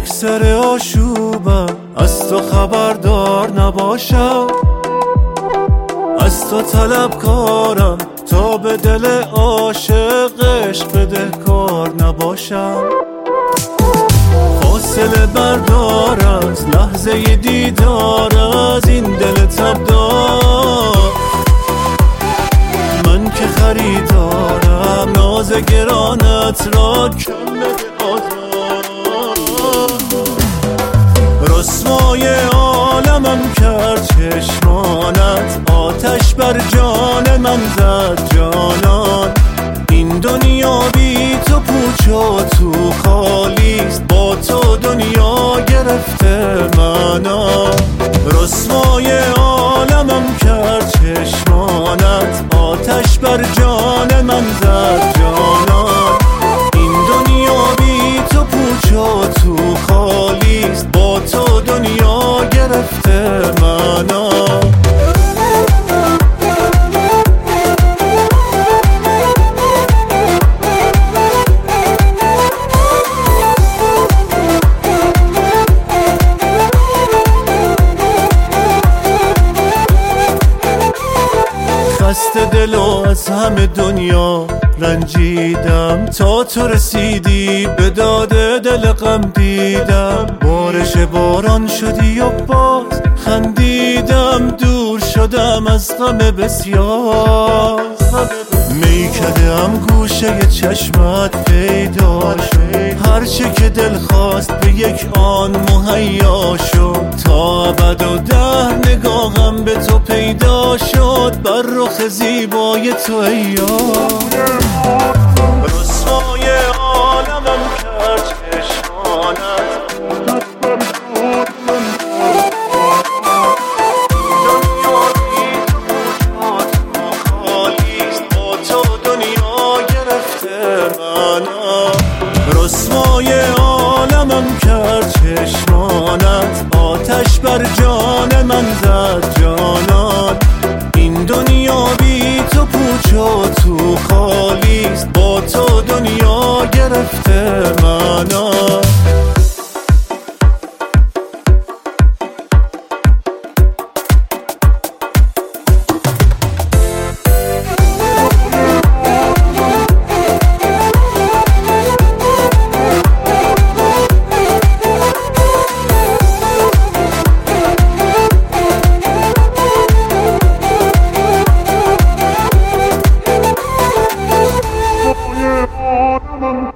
یک سر آشوبم، از تو خبردار نباشم، از تو طلبکارم تا به دل عاشقش بدهکار نباشم. فاصله بردار از لحظه دیدار از این دل تبدار، من که خریدارم ناز گرانت را کم بده آزار. رسوای عالمم کرد چشمانت، آتش بر جان من زد جانان. این دنیا بی تو پوچ و تو خالیست، با تو دنیا گرفته منا. رسوای عالمم کرد چشمانت، آتش بر جان من زد جانان. این دنیا بی تو پوچ و تو خالیست، با تو دنیا گرفته منا. خسته دل و از همه دنیا رنجیدم، تا تو رسیدی به داد دل غم دیدم. بارش باران شدی و باز خندیدم، دور شدم از غم بسیار. میکدم گوشه چشمت پیدا شد، هرچه که دل خواست به یک آن مهیا شد. تا ابد و دهر نگاهم به تو پیدا شد، بر رخ زیبای تو ای یار. رسوای عالمم کرد چشمانت، رسوای عالمم کرد چشمانت، آتش بر جان من زد جانان. این دنیا بی تو پوچ و تو خالیست، با تو دنیا گرفته منا. Come on.